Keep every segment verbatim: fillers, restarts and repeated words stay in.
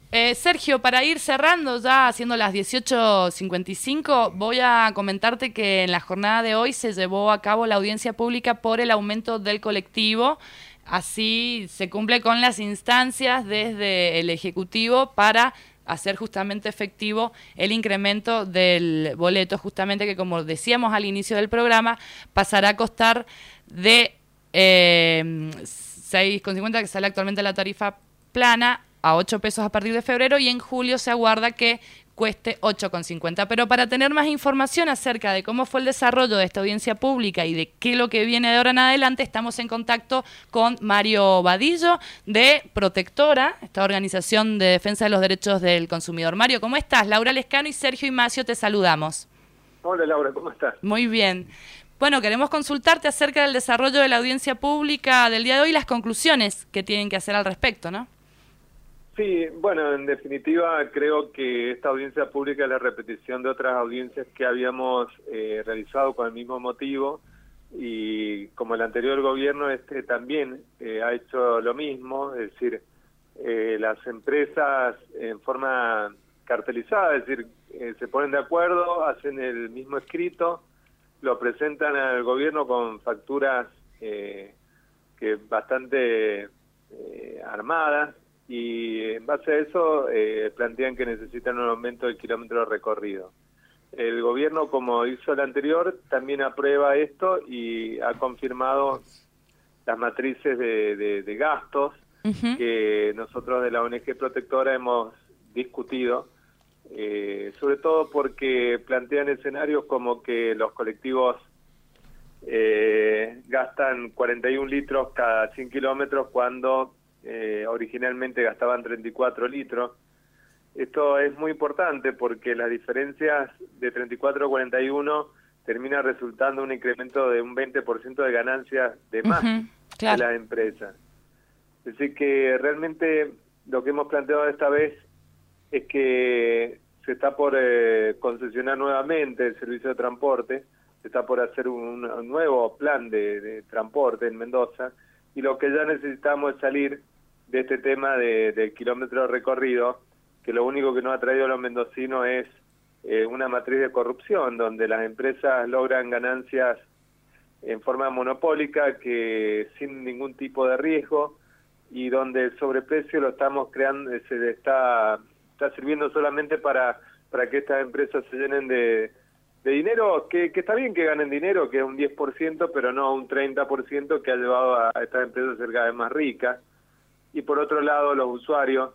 Eh, Sergio, para ir cerrando ya, siendo las dieciocho cincuenta y cinco, voy a comentarte que en la jornada de hoy se llevó a cabo la audiencia pública por el aumento del colectivo. Así se cumple con las instancias desde el Ejecutivo para hacer justamente efectivo el incremento del boleto, justamente que, como decíamos al inicio del programa, pasará a costar de eh, seis con cincuenta, que sale actualmente la tarifa plana, a ocho pesos a partir de febrero, y en julio se aguarda que cueste ocho con cincuenta. Pero para tener más información acerca de cómo fue el desarrollo de esta audiencia pública y de qué es lo que viene de ahora en adelante, estamos en contacto con Mario Vadillo, de Protectora, esta organización de defensa de los derechos del consumidor. Mario, ¿cómo estás? Laura Lescano y Sergio Imacio te saludamos. Hola Laura, ¿cómo estás? Muy bien. Bueno, queremos consultarte acerca del desarrollo de la audiencia pública del día de hoy y las conclusiones que tienen que hacer al respecto, ¿no? Sí, bueno, en definitiva creo que esta audiencia pública es la repetición de otras audiencias que habíamos eh, realizado con el mismo motivo, y como el anterior gobierno, este también eh, ha hecho lo mismo, es decir, eh, las empresas en forma cartelizada, es decir, eh, se ponen de acuerdo, hacen el mismo escrito, lo presentan al gobierno con facturas eh, que bastante eh, armadas, y en base a eso eh, plantean que necesitan un aumento del kilómetro recorrido. El gobierno, como hizo el anterior, también aprueba esto y ha confirmado las matrices de, de, de gastos uh-huh. que nosotros de la O N G Protectora hemos discutido, eh, sobre todo porque plantean escenarios como que los colectivos eh, gastan cuarenta y un litros cada cien kilómetros cuando Eh, originalmente gastaban treinta y cuatro litros. Esto es muy importante porque las diferencias de treinta y cuatro a cuarenta y uno termina resultando un incremento de un veinte por ciento de ganancias de más uh-huh, claro. de las empresas. Es decir, que realmente lo que hemos planteado esta vez es que se está por eh, concesionar nuevamente el servicio de transporte, se está por hacer un, un nuevo plan de, de transporte en Mendoza, y lo que ya necesitamos es salir de este tema de, del kilómetro recorrido, que lo único que nos ha traído a los mendocinos es eh, una matriz de corrupción, donde las empresas logran ganancias en forma monopólica, que sin ningún tipo de riesgo, y donde el sobreprecio lo estamos creando, se está, está sirviendo solamente para, para que estas empresas se llenen de de dinero, que, que está bien que ganen dinero, que es un diez por ciento, pero no un treinta por ciento que ha llevado a estas empresas a ser cada vez más ricas. Y por otro lado, los usuarios,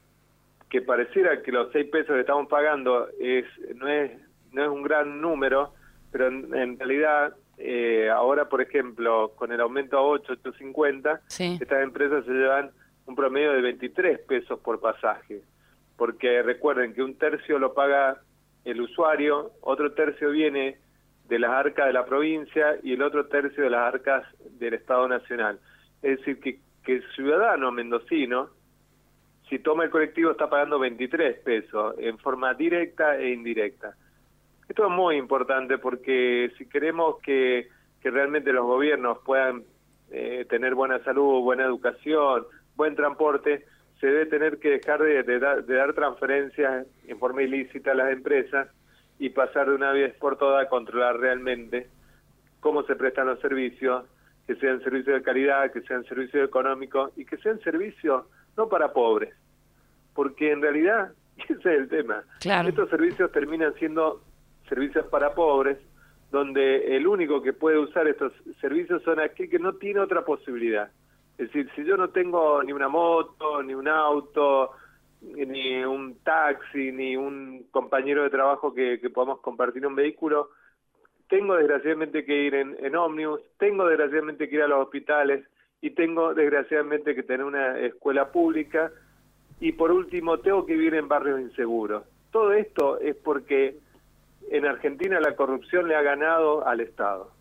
que pareciera que los seis pesos que estamos pagando es no es no es un gran número, pero en, en realidad, eh, ahora, por ejemplo, con el aumento a ocho, ocho cincuenta, sí. estas empresas se llevan un promedio de veintitrés pesos por pasaje. Porque recuerden que un tercio lo paga el usuario, otro tercio viene de las arcas de la provincia y el otro tercio de las arcas del Estado Nacional. Es decir, que, que el ciudadano mendocino, si toma el colectivo, está pagando veintitrés pesos en forma directa e indirecta. Esto es muy importante porque si queremos que, que realmente los gobiernos puedan eh, tener buena salud, buena educación, buen transporte, se debe tener que dejar de, de, dar, de dar transferencias en forma ilícita a las empresas y pasar de una vez por todas a controlar realmente cómo se prestan los servicios, que sean servicios de calidad, que sean servicios económicos y que sean servicios no para pobres, porque en realidad ese es el tema. Claro. Estos servicios terminan siendo servicios para pobres, donde el único que puede usar estos servicios son aquel que no tiene otra posibilidad. Es decir, si yo no tengo ni una moto, ni un auto, ni un taxi, ni un compañero de trabajo que, que podamos compartir un vehículo, tengo desgraciadamente que ir en, en ómnibus, tengo desgraciadamente que ir a los hospitales y tengo desgraciadamente que tener una escuela pública y por último tengo que vivir en barrios inseguros. Todo esto es porque en Argentina la corrupción le ha ganado al Estado.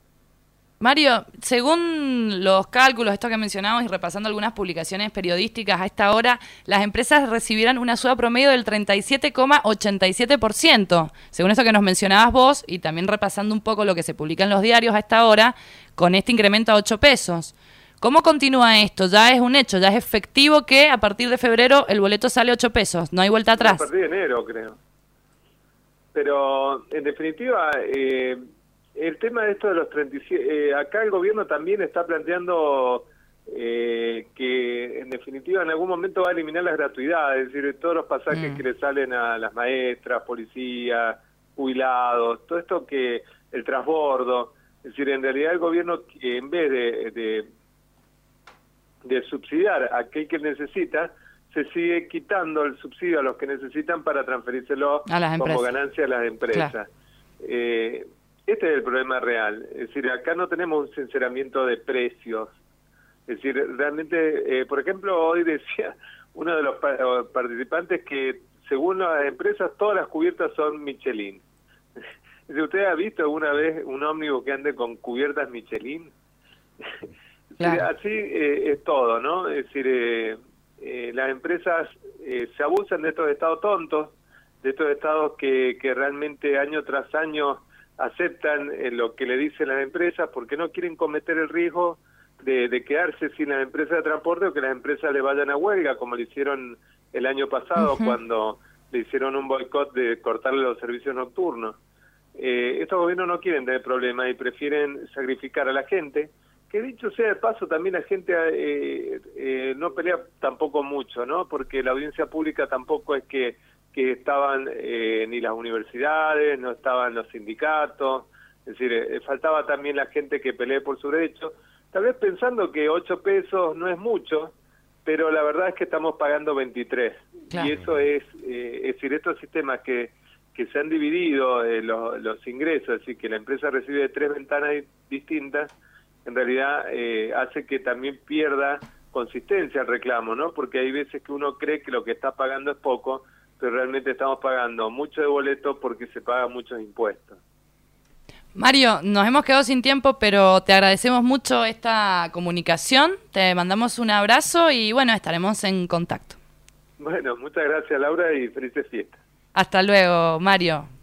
Mario, según los cálculos, esto que mencionamos y repasando algunas publicaciones periodísticas a esta hora, las empresas recibirán una suba promedio del treinta y siete coma ochenta y siete por ciento. Según esto que nos mencionabas vos, y también repasando un poco lo que se publica en los diarios a esta hora, con este incremento a ocho pesos. ¿Cómo continúa esto? Ya es un hecho, ya es efectivo que a partir de febrero el boleto sale ocho pesos, no hay vuelta atrás. A partir de enero, creo. Pero, en definitiva, eh, el tema de esto de los treinta y siete... Eh, acá el gobierno también está planteando eh, que, en definitiva, en algún momento va a eliminar las gratuidades, es decir, todos los pasajes mm. que le salen a las maestras, policías, jubilados, todo esto que... el transbordo. Es decir, en realidad el gobierno, en vez de, de, de subsidiar a aquel que necesita, se sigue quitando el subsidio a los que necesitan para transferírselo como ganancia a las empresas. Claro. Eh, este es el problema real. Es decir, acá no tenemos un sinceramiento de precios. Es decir, realmente, eh, por ejemplo, hoy decía uno de los pa participantes que según las empresas todas las cubiertas son Michelin. Si usted ha visto alguna vez un ómnibus que ande con cubiertas Michelin, claro. Así eh, es todo, ¿no? Es decir, eh, eh, las empresas eh, se abusan de estos estados tontos, de estos estados que, que realmente año tras año aceptan eh, lo que le dicen las empresas porque no quieren cometer el riesgo de, de quedarse sin las empresas de transporte o que las empresas le vayan a huelga, como le hicieron el año pasado uh-huh. cuando le hicieron un boicot de cortarle los servicios nocturnos. Eh, estos gobiernos no quieren tener problemas y prefieren sacrificar a la gente, que dicho sea de paso también la gente eh, eh, no pelea tampoco mucho, ¿no? Porque la audiencia pública tampoco es que, que estaban eh, ni las universidades, no estaban los sindicatos, es decir, eh, faltaba también la gente que pelee por su derecho, tal vez pensando que ocho pesos no es mucho, pero la verdad es que estamos pagando veintitrés, claro. Y eso es, eh, es decir, estos sistemas que que se han dividido eh, los, los ingresos, así que la empresa recibe de tres ventanas distintas, en realidad eh, hace que también pierda consistencia el reclamo, ¿no? Porque hay veces que uno cree que lo que está pagando es poco, pero realmente estamos pagando mucho de boleto porque se pagan muchos impuestos. Mario, nos hemos quedado sin tiempo, pero te agradecemos mucho esta comunicación, te mandamos un abrazo y bueno, estaremos en contacto. Bueno, muchas gracias Laura y felices fiestas. Hasta luego, Mario.